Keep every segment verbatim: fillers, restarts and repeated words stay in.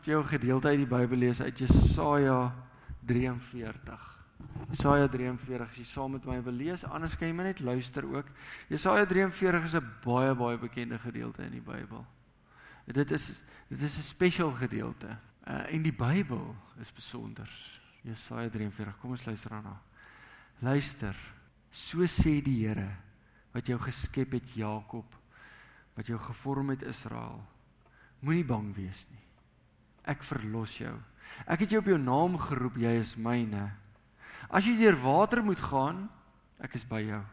Vir jou gedeelte uit die Bybel lees uit Jesaja drieënveertig. Jesaja drieënveertig, as jy saam met my wil lees, anders kan jy maar net luister ook. Jesaja drieënveertig is 'n baie baie bekende gedeelte in die Bybel. Dit is dit is 'n special gedeelte. Uh, en die Bybel is besonder. Jesaja drieënveertig, kom ons luister daarna. Luister, so sê die Here, wat jou geskep het Jakob, wat jou gevorm het Israel. Moenie bang wees nie. Ek verlos jou. Ek het jou op jou naam geroep, jy is myne. As jy deur water moet gaan, ek is by jou.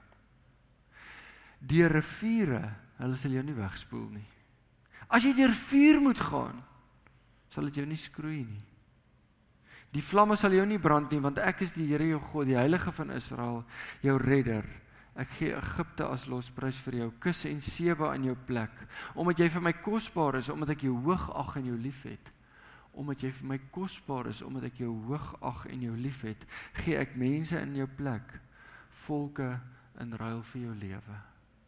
Deur riviere, hulle sal jou nie wegspoel nie. As jy deur vuur moet gaan, sal dit jou nie skroei nie. Die vlamme sal jou nie brand nie, want ek is die Here jou God, die Heilige van Israel, jou redder. Ek gee Egipte as losprys vir jou, Kus en Seba in jou plek, omdat jy vir my kosbaar is, omdat ek jou hoog ag en jou lief het. Omdat jy vir my kosbaar is, omdat ek jou hoog ag en jou lief het, gee ek mense in jou plek, volke in ruil vir jou lewe.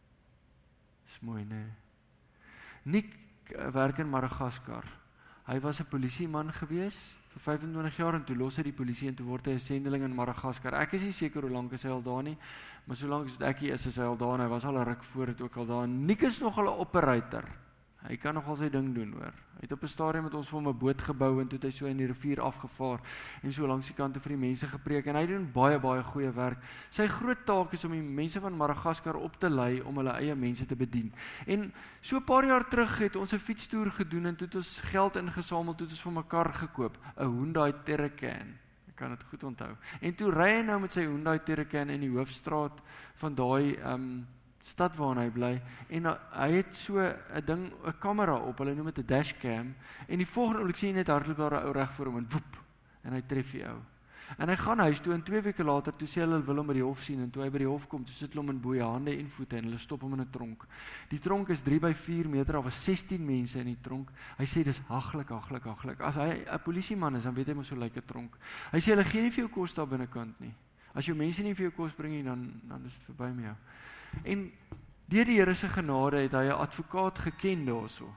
Dis mooi, né? Nick werk in Madagaskar. Hy was 'n polisieman gewees vir vyf en twintig jaar en toe los hy die polisie en toe word hy 'n sendeling in Madagaskar. Ek is nie seker hoe lank is hy al daar nie, maar solank as ek hier is, is hy al daar en hy was al 'n ruk voor dit ook al daar. Nick is nogal 'n operator. Hy kan nogal sy ding doen, hoor. Hy het op 'n stadium met ons vir hom 'n boot gebou en toe het hy so in die rivier afgevaar en so langs die kante vir die mense gepreek en hy doen baie baie goeie werk. Sy groot taak is om die mense van Madagaskar op te lei om hulle eie mense te bedien. En so 'n paar jaar terug het ons 'n fietstoer gedoen en toe het ons geld ingesamel, toe het ons vir mekaar gekoop, 'n Hyundai Terracan. Ek kan dit goed onthou. En toe ry hy nou met sy Hyundai Terracan in die hoofstraat van daai um, stad waarin hy bly, en uh, hy het so 'n ding, 'n kamera op, hulle noem dit 'n dashcam, en die volgende oomblik sien jy net hardloop daar 'n ou reg voor hom en woep, en hy tref die ou. En hy gaan huis toe en twee weke later, toe sê hulle hulle wil hom by die hof sien, en toe hy by die hof kom, toe sit hulle hom in boeie hande en voete en hulle stop hom in 'n tronk. Die tronk is drie by vier meter, daar was sestien mense in die tronk. Hy sê dis haglik, haglik, haglik. As hy 'n polisieman is, dan weet hy mos hoe lyk 'n tronk. Hy sê hulle gee nie vir jou kos daar binnekant nie. As jou mense nie vir jou kos bring nie, dan dan is dit verby met jou. En deur die Here se genade het hy 'n advokaat geken daarso.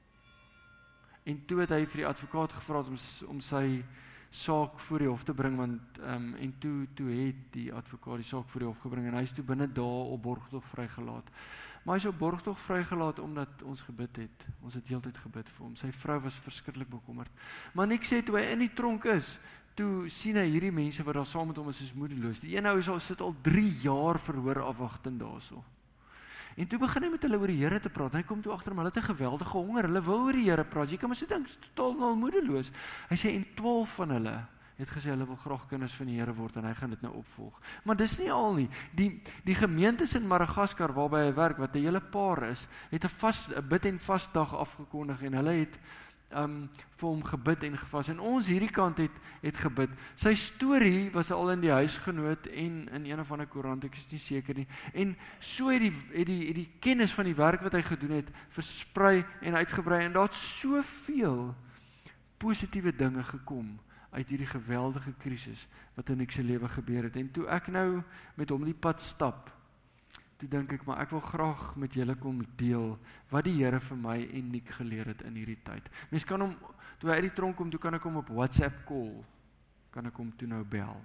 En toe het hy vir die advokaat gevra om om sy saak voor die hof te bring, want um, en toe toe het die advokaat die saak voor die hof gebring en hy is toe binne dae op borgtog vrygelaat. Maar hy is op borgtog vrygelaat omdat ons gebid het. Ons het heeltyd gebid vir hom. Sy vrou was verskriklik bekommerd. Maar ek sê toe hy in die tronk is, toe sien hy hierdie mense wat daar saam met hom is, is moedeloos. Die een ou is al sit al drie jaar verhoor afwagtend daarso. En toe begin hy met hulle oor die Here te praat. Hy kom toe agter hom, hulle het 'n geweldige honger. Hulle wil oor die Here praat. Jy kan maar so dink, totaal nou moedeloos. Hy sê en twaalf van hulle het gesê hulle wil graag kinders van die Here word en hy gaan dit nou opvolg. Maar dis nie al nie. Die die gemeentes in Madagaskar waarby hy werk, wat 'n hele paar is, het 'n vas 'n bid en vas dag afgekondig en hulle het um vir hom gebid en gevas. En ons hierdie kant het het gebid. Sy storie was al in die huisgenoot en in een of ander koerant, ek is nie seker nie. En so het die het die het die kennis van die werk wat hy gedoen het versprei en uitgebrei en daar het soveel positiewe dinge gekom uit hierdie geweldige krisis wat in sy lewe gebeur het. En toe ek nou met hom die pad stap, toe dink ek, maar ek wil graag met julle kom deel wat die Here vir my en Nick geleer het in hierdie tyd. Mens kan hom, toe hy uit die tronk kom, toe kan ek hom op WhatsApp call, kan ek hom toe nou bel.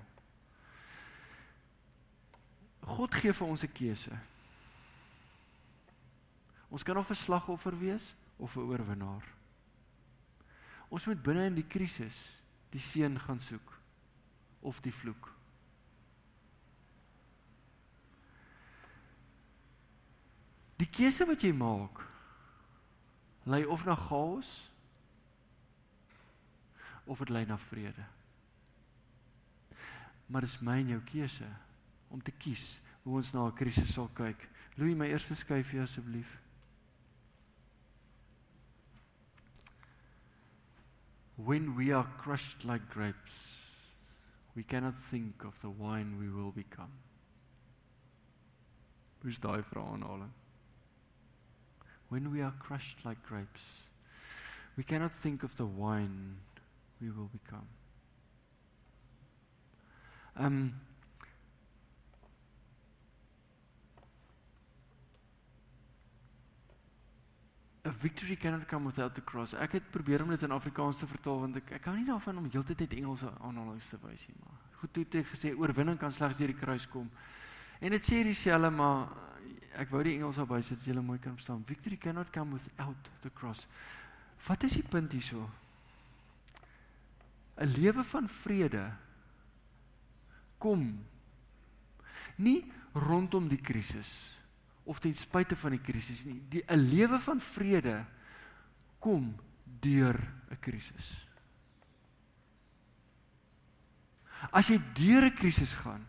God gee vir ons 'n keuse. Ons kan of 'n slagoffer wees, of 'n oorwinnaar. Ons moet binne in die krisis die seën gaan soek, of die vloek. Die keuse wat jy maak, lei of na chaos, of het lei na vrede. Maar dis my en jou keuse, om te kies, hoe ons na 'n krisis sal kyk. Louis, my eerste skyfie asseblief. When we are crushed like grapes, we cannot think of the wine we will become. Hoe is daai vir 'n aanhaling? When we are crushed like grapes, we cannot think of the wine we will become. Um, A victory cannot come without the cross. Ek het probeer om dit in Afrikaans te vertaal, want ek, ek hou nie daarvan om heeltyd net Engelse aanhalings te wys nie, maar goed, toe het ek gesê, oorwinning kan slegs deur die kruis kom. En dit sê dieselfde, maar ek wou die Engels daarby sit, dat julle mooi kan verstaan. Victory cannot come without the cross. Wat is die punt hierso? 'n Lewe van vrede kom nie rondom die krisis of ten spyte van die krisis nie. Die 'n lewe van vrede kom deur 'n krisis. As jy deur 'n krisis gaan,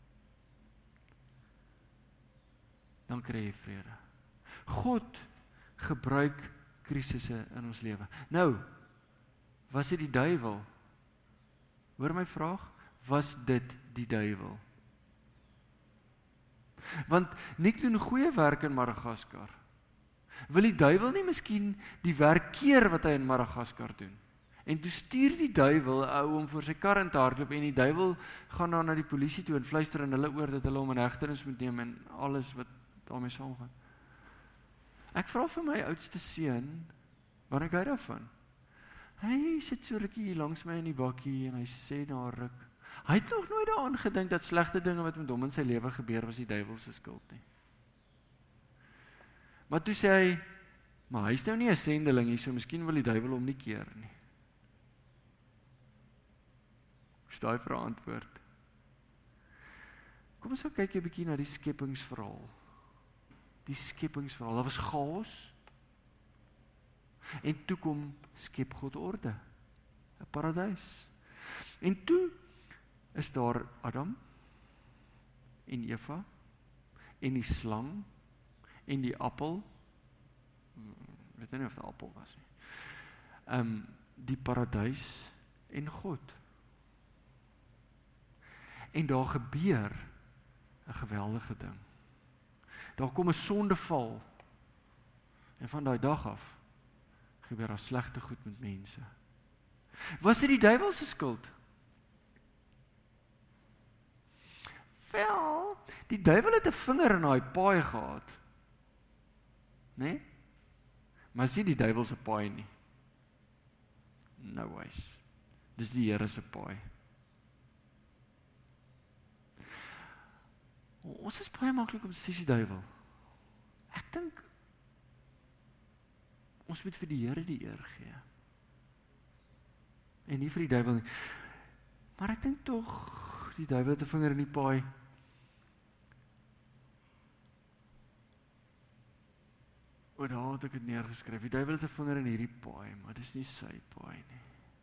dan kry jy vrede. God gebruik krisisse in ons lewe. Nou, was dit die duiwel? Hoor my vraag, was dit die duiwel? Want Nick doen goeie werk in Madagaskar. Wil die duiwel nie miskien die werk keer wat hy in Madagaskar doen? En toe stuur die duiwel 'n ou om voor sy kar in te hardloop en die duiwel gaan dan na die polisie toe en fluister in hulle oor dat hulle hom in hegtenis moet neem en alles wat daarmee saamgaan. Ek vra vir my oudste seun, wat ek hou daarvan. Hy sit so rukkie hier langs my in die bakkie en hy sê na 'n ruk. Hy het nog nooit daaraan gedink dat slegte dinge wat met hom in sy lewe gebeur was die duiwel se skuld nie. Maar toe sê hy, maar hy's nou nie 'n sendeling nie, so miskien wil die duiwel hom nie keer nie. Is daai vir 'n antwoord? Kom ons gaan kyk 'n bietjie na die skepingsverhaal. Die skepingsverhaal, daar was chaos. En toe kom skep God orde, 'n paradys. En toe is daar Adam en Eva en die slang en die appel. Ek weet nie of dit 'n appel was nie. Ehm um, die paradys en God. En daar gebeur 'n geweldige ding. Daar kom 'n sondeval. En van daai dag af gebeur daar slegte goed met mense. Was dit die duiwel se skuld? Wel, die duiwel het 'n vinger in daai paai gehad. Né? Nee? Maar sien die duiwel se paai nie. No ways. Dis die Here se paai. Ons is baie maklik om te sê die duiwel. Ek dink ons moet vir die Here die eer gee. En nie vir die duiwel nie. Maar ek dink tog die duiwel het 'n vinger in die paai. O, daar het ek dit neergeskryf. Die duiwel het 'n vinger in hierdie paai, maar dis nie sy paai nie.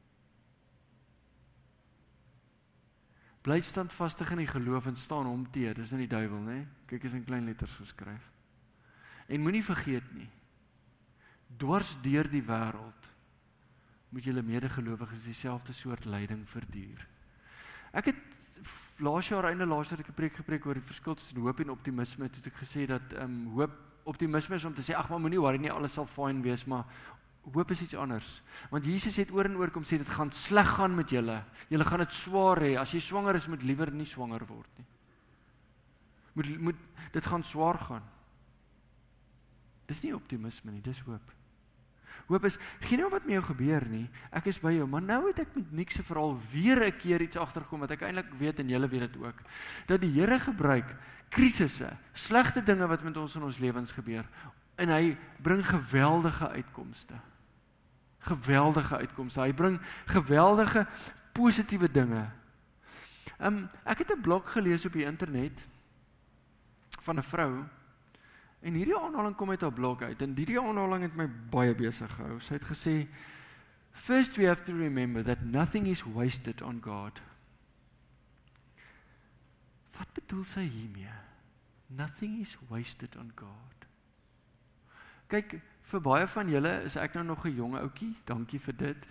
Bly standvastig in die geloof en staan hom teë. Dis nou die duiwel, né? Kyk, is in klein letters geskryf. En moenie vergeet nie. Dwars deur die wêreld moet julle medegelowiges dieselfde soort lyding verduur. Ek het laas jaar einde laas jaar ek 'n preek gepreek oor die verskil tussen hoop en optimisme. Toe het ek gesê dat ehm um, hoop optimisme is om te sê ag maar moenie worry nie, alles sal fyn wees, maar hoop is iets anders. Want Jesus het oor en oor kom sê dit gaan sleg gaan met julle. Julle gaan dit swaar hê. As jy swanger is, moet liewer nie swanger word nie. Moet moet dit gaan swaar gaan. Dis nie optimisme nie, dis hoop. Hoop is, geen nou wat met jou gebeur nie, ek is by jou, maar nou het ek met Nick se verhaal weer 'n keer iets agtergekom, wat ek eintlik weet, en julle weet dit ook, dat die Here gebruik krisisse, slegte dinge wat met ons in ons lewens gebeur, en hy bring geweldige uitkomste. Geweldige uitkomste, hy bring geweldige positiewe dinge. Um, ek het 'n blog gelees op die internet, van 'n vrou, en hierdie aanhaling kom uit haar blog uit, en hierdie aanhaling het my baie besig gehou. Sy het gesê, first we have to remember that nothing is wasted on God. Wat bedoel sy hiermee? Nothing is wasted on God. Kyk, vir baie van julle is ek nou nog 'n jong ouetjie, dankie vir dit.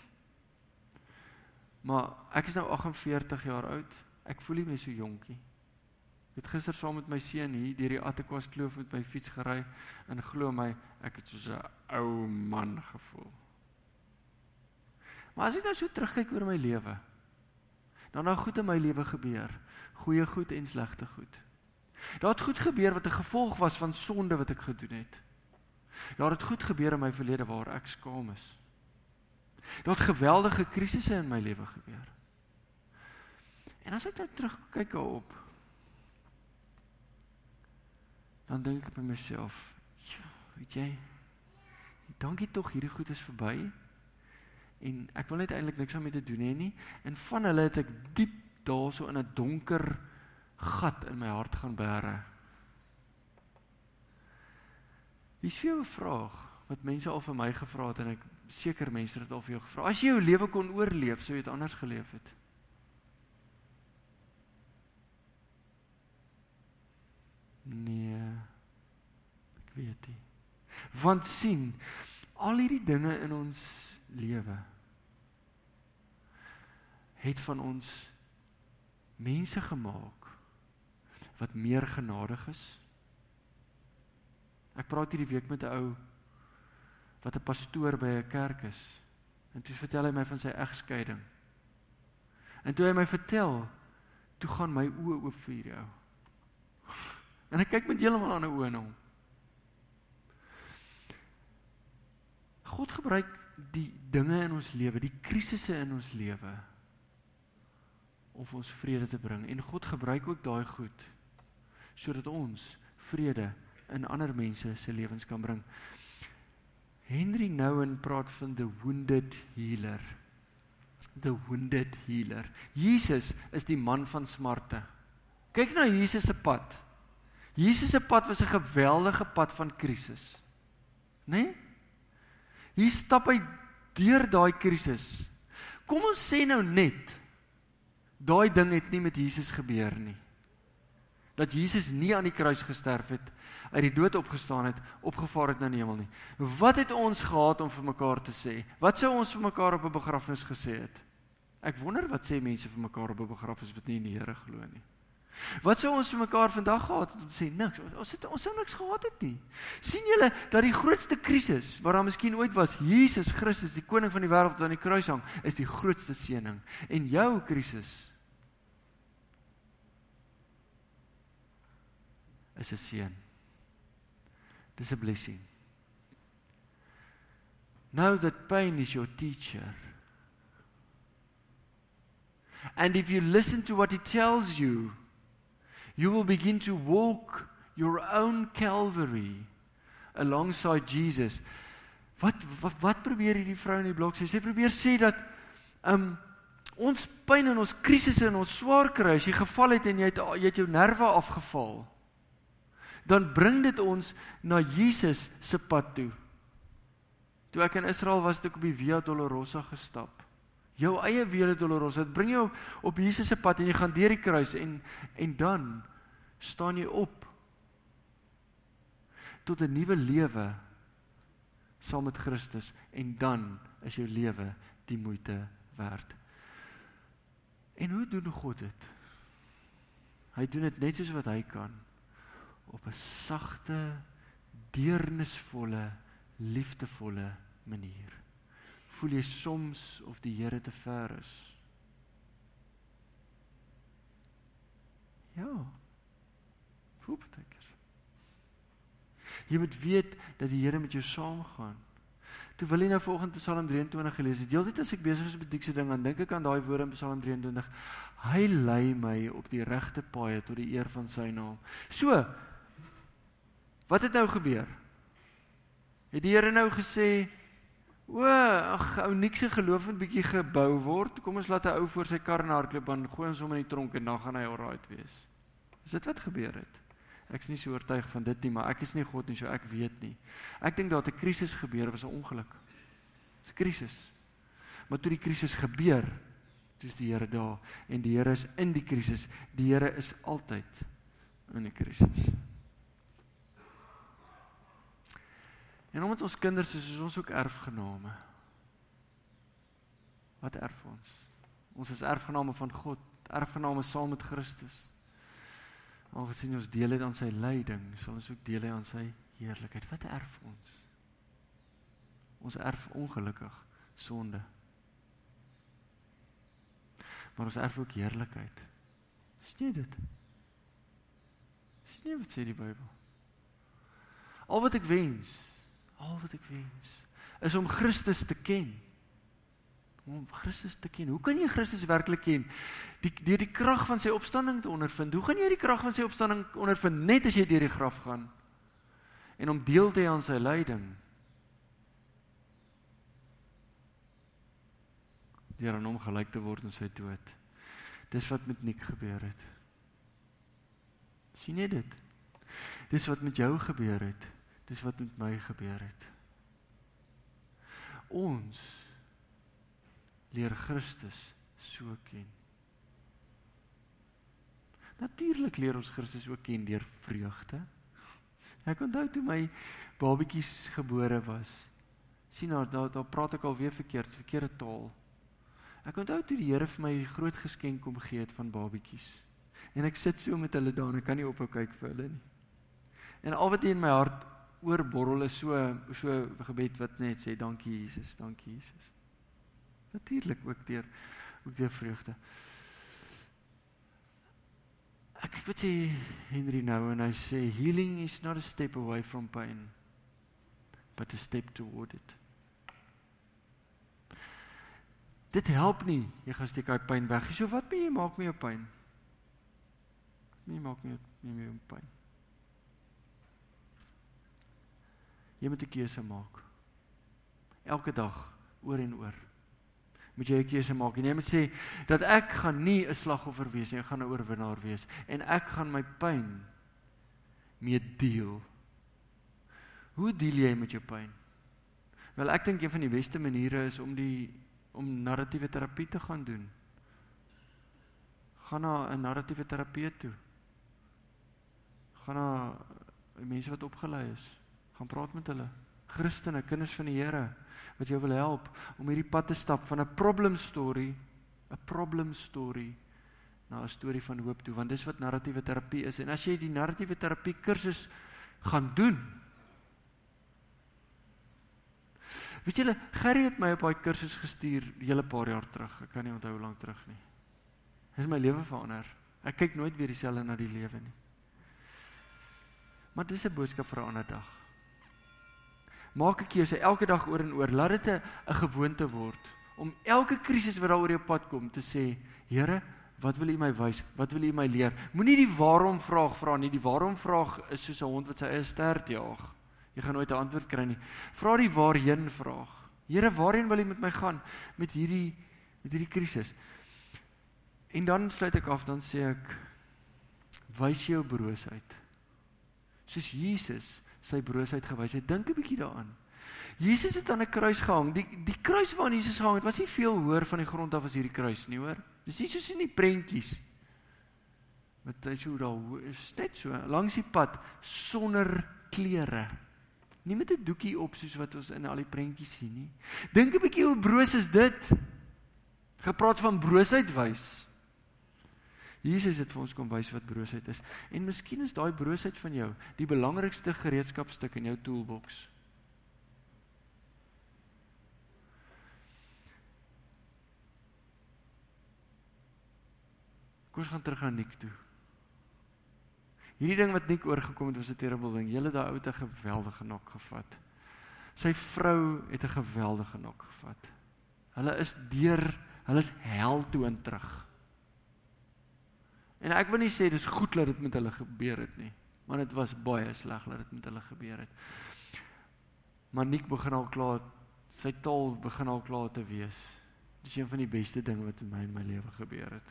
Maar ek is nou agt en veertig jaar oud, ek voel nie meer so jonkie. Ek het gister saam met my seun hier deur die Attequas Kloof met my fiets gery en glo my, ek het soos 'n ou man gevoel. Maar as ek nou so terugkyk oor my lewe, dan nou goed in my lewe gebeur, goeie goed en slegte goed. Daar het goed gebeur wat 'n gevolg was van sonde wat ek gedoen het. Daar het goed gebeur in my verlede waar ek skaam is. Daar het geweldige krisisse in my lewe gebeur. En as ek nou terugkyk daarop, dan dink ek by myself, weet jy, dankie tog, hierdie goed is verby, en ek wil net eintlik niks aan mee te doen hê nie, en van hulle het ek diep daar so in 'n donker gat in my hart gaan bære. Hier is vir jou 'n vraag, wat mense al vir my gevra het, en ek seker mense het al vir jou gevra, as jy jou lewe kon oorleef, sou jy het anders geleef het? Nee, ek weet nie. Want sien, al hierdie dinge in ons lewe, het van ons mense gemaak, wat meer genadig is. Ek praat hierdie week met 'n ou, wat 'n pastoor by 'n kerk is, en toe vertel hy my van sy egskeiding. En toe hy my vertel, toe gaan my oë oop vir hierdie ou. En ek kyk met heeltemal ander oë na hom. God gebruik die dinge in ons lewe, die krisisse in ons lewe, om vir ons vrede te bring. En God gebruik ook daai goed, sodat ons vrede in ander mense se lewens kan bring. Henry Nouwen praat van the wounded healer. The wounded healer. Jesus is die man van smarte. Kyk na Jesus se pad. Jesus se pad was 'n geweldige pad van krisis. Né? Nee? Hier stap hy deur daai krisis. Kom ons sê nou net, daai ding het nie met Jesus gebeur nie. Dat Jesus nie aan die kruis gesterf het, uit die dood opgestaan het, opgevaar het na die hemel nie. Wat het ons gehad om vir mekaar te sê? Wat sou ons vir mekaar op 'n begrafnis gesê het? Ek wonder wat sê mense vir mekaar op 'n begrafnis wat nie in die Here glo nie. Wat sou ons vir mekaar vandag gehad het om te sê, niks, ons het ons sou niks gehad het nie. Sien julle dat die grootste krisis, wat daar miskien ooit was, Jesus Christus, die koning van die wêreld wat aan die kruis hang, is die grootste seëning. En jou krisis is 'n seën. Dis 'n blessing. Know that pain is your teacher. And if you listen to what he tells you, you will begin to walk your own Calvary alongside Jesus. Wat, wat, wat probeer hierdie vrou in die blok sê? Sy probeer sê dat um, ons pyn en ons krisisse en ons swaar kry, as jy geval het en jy het, jy het jou nerve afgeval, dan bring dit ons na Jesus se pad toe. Toe ek in Israel was, het ek op die Via Dolorosa gestap. Jou eie Via Dolorosa, dit bring jou op, op Jesus se pad en jy gaan deur die kruis en, en dan staan jy op tot 'n nuwe lewe saam met Christus en dan is jou lewe die moeite werd. En hoe doen God dit? Hy doen dit net soos wat hy kan, op 'n sagte, deernisvolle, liefdevolle manier. Voel jy soms of die Here te ver is? Ja, voel partykeer. Jy moet weet dat die Here met jou saamgaan. Toe wil jy nou vanoggend Psalm drieëntwintig gelees het, deeltyd as ek besig is met die ding, dan dink ek aan daai woorde in Psalm drieëntwintig, hy lei my op die regte paaie tot die eer van sy naam. So, wat het nou gebeur? Het die Here nou gesê, o, ag, ou niks se geloof het bietjie gebou word, kom ons laat 'n ou voor sy kar na hardloop en gooi ons hom in die tronk en dan gaan hy alright wees. Is dit wat gebeur het? Ek is nie so oortuig van dit nie, maar ek is nie God nie, so ek weet nie. Ek dink dat 'n krisis gebeur, was 'n ongeluk. Dis 'n krisis. Maar toe die krisis gebeur, toe is die Here daar, en die Here is in die krisis. Die Here is altyd in die krisis. En omdat ons kinders is, is ons ook erfgename. Wat erf ons? Ons is erfgename van God, erfgename saam met Christus. Aangesien ons deel het aan sy lyding, sal ons ook deel hê aan sy heerlikheid. Wat erf ons? Ons erf ongelukkig sonde. Maar ons erf ook heerlikheid. Sien jy dit? Sien jy wat sê die Bybel? Al wat ek wens, Al wat ek wens, is om Christus te ken. Om Christus te ken. Hoe kan jy Christus werklik ken? Die, deur die krag van sy opstanding te ondervind. Hoe gaan jy die krag van sy opstanding ondervind? Net as jy deur die graf gaan. En om deel te hê aan sy lyding. Deur aan hom gelyk te word in sy dood. Dis wat met Nick gebeur het. Sien jy dit? Dis wat met jou gebeur het. Dis wat met my gebeur het. Ons leer Christus so ken. Natuurlik leer ons Christus ook ken deur vreugde. Ek onthou toe my babatjies gebore was. Sien nou, daar, daar praat ek alweer verkeerd, verkeerde taal. Ek onthou toe die Here vir my die groot geskenk kom gee het van babatjies. En ek sit so met hulle daar en ek kan nie ophou kyk vir hulle nie. En al wat in my hart oorborrel is so so 'n gebed wat net sê dankie Jesus, dankie Jesus. Natuurlik ook deur ook deur vreugde. Ek kyk wat sê Henry nou en hy sê healing is not a step away from pain, but a step toward it. Dit help nie, jy gaan steek uit pyn weg. So wat moet jy maak met jou pyn? Nie maak met met jou pyn. Jy moet 'n keuse maak. Elke dag, oor en oor. Moet jy 'n keuse maak. En jy moet sê dat ek gaan nie 'n slagoffer wees nie, ek gaan 'n oorwinnaar wees en ek gaan my pyn mee deel. Hoe deel jy met jou pyn? Wel, ek dink een van die beste maniere is om die om narratiewe terapie te gaan doen. Gaan na 'n narratiewe terapeut toe. Gaan na mense wat opgelei is. Gaan praat met hulle. Christene, kinders van die Here, wat jou wil help om hierdie pad te stap van 'n problem story, 'n problem story na 'n storie van hoop toe, want dis wat narratiewe terapie is. En as jy die narratiewe terapie kursus gaan doen, weet julle, Gerry het my op daai kursus gestuur 'n hele paar jaar terug. Ek kan nie onthou hoe lank terug nie. Dit het my lewe verander. Ek kyk nooit weer dieselfde na die lewe nie. Maar dis 'n boodskap vir 'n ander dag. Maak 'n keuse elke dag oor en oor. Laat dit 'n 'n gewoonte word om elke krisis wat daar oor jou pad kom te sê, Here, wat wil U my wys? Wat wil U my leer? Moenie die waarom vraag vra nie. Die waarom vraag is soos 'n hond wat sy eie stert jaag. Jy gaan nooit 'n antwoord kry nie. Vra die waarheen vraag. Here, waarheen wil U met my gaan met hierdie met hierdie krisis? En dan sluit ek af, dan sê ek, wys jou broosheid. Soos Jesus sy broosheid gewys het. Dink 'n bietjie daaraan. Jesus het aan 'n kruis gehang. Die die kruis waaraan Jesus gehang het, was nie veel hoër van die grond af as hierdie kruis nie, hoor. Dis nie soos in die prentjies. Met hy so daar is net so langs die pad sonder klere. Nie met 'n doekie op soos wat ons in al die prentjies sien nie. Dink 'n bietjie hoe broos is dit? Gepraat van broosheid wys. Jesus het vir ons kom wys wat broosheid is. En miskien is daai broosheid van jou die belangrikste gereedskapstuk in jou toolbox. Kom ons gaan terug aan Nick toe. Hierdie ding wat Nick oorgekom het was 'n terrible ding. Julle daai ou het 'n geweldige nok gevat. Sy vrou het 'n geweldige nok gevat. Hulle is deur, hulle is hel toe en terug. En ek wil nie sê dis goed dat dit met hulle gebeur het nie, maar dit was baie sleg dat dit met hulle gebeur het. Maar Nick begin al klaar, sy taal begin al klaar te wees. Dis een van die beste dinge wat in my in my lewe gebeur het.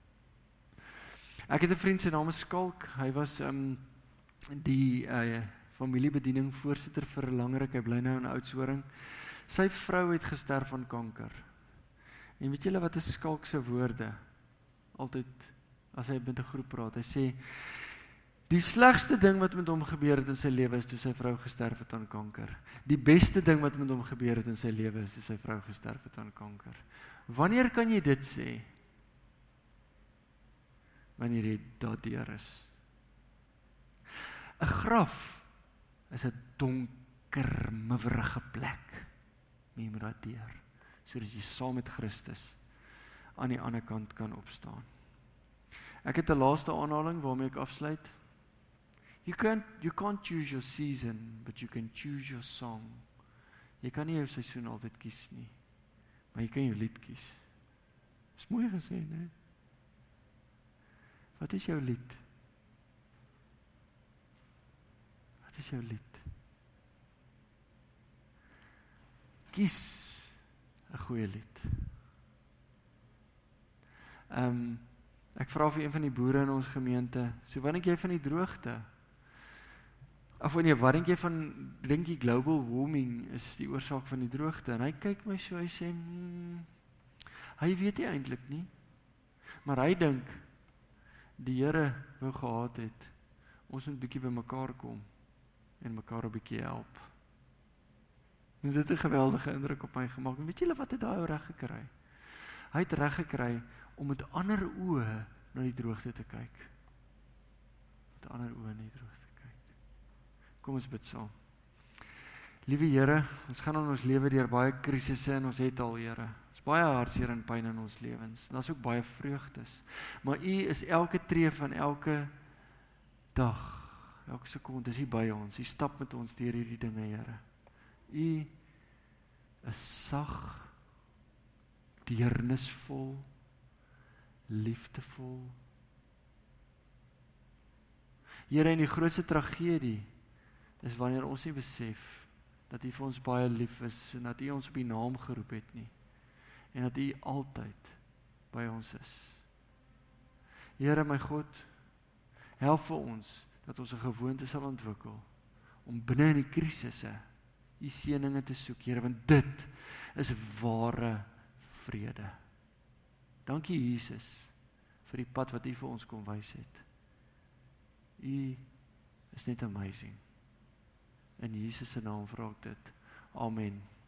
Ek het 'n vriend, sy naam is Skalk. Hy was um, die uh, familiebediening voorsitter vir 'n lang ruk. Hy bly nou in Oudtshoorn. Sy vrou het gesterf van kanker. En weet julle wat is Skalk se woorde? Altyd as hy met 'n groep praat, hy sê die slegste ding wat met hom gebeur het in sy lewe is toe sy vrou gesterf het aan kanker. Die beste ding wat met hom gebeur het in sy lewe is toe sy vrou gesterf het aan kanker. Wanneer kan jy dit sê? Wanneer jy daardeur is. 'n Graf is 'n donker, miwerige plek. Jy moet daardeur, sodat jy saam met Christus aan die ander kant kan opstaan. Ek het 'n laaste aanhaling waarmee ek afsluit. You can't, you can't choose your season, but you can choose your song. Jy kan nie jou seisoen altyd kies nie, maar jy kan jou lied kies. Dis mooi gesê, né? Wat is jou lied? Wat is jou lied? Kies 'n goeie lied. Ehm um, ek vra vir een van die boere in ons gemeente, so wat dink jy van die droogte? Of nee, wat dink jy van, dink jy global warming is die oorsaak van die droogte? En hy kyk my so, hy sê, hmm, hy weet nie eintlik nie, maar hy dink, die Here wou gehad het, ons moet bietjie by mekaar kom, en mekaar 'n bietjie help. En dit het 'n geweldige indruk op my gemaak, en weet julle wat het daai ou reg gekry? Hy het reg gekry, om met ander oë na die droogte te kyk. Met ander oë na die droogte te kyk. Kom ons bid saam. Liewe Here, ons gaan in ons lewe deur baie krisisse en ons het al, Here. Ons baie hartseer en pyn in ons lewens. Daar's ook baie vreugdes. Maar U is elke tree van elke dag, elke sekonde is U by ons. U stap met ons deur hierdie dinge, Here. U is sag, deernisvol, liefdevol. Here, en die grootste tragedie is wanneer ons nie besef dat U vir ons baie lief is en dat U ons op U naam geroep het nie en dat U altyd by ons is. Here, my God, help vir ons dat ons 'n gewoonte sal ontwikkel om binne in die krisisse U seëninge te soek, Here, want dit is ware vrede. Dankie Jesus vir die pad wat U vir ons kom wys het. U is net amazing. In Jesus se naam vra ek dit. Amen.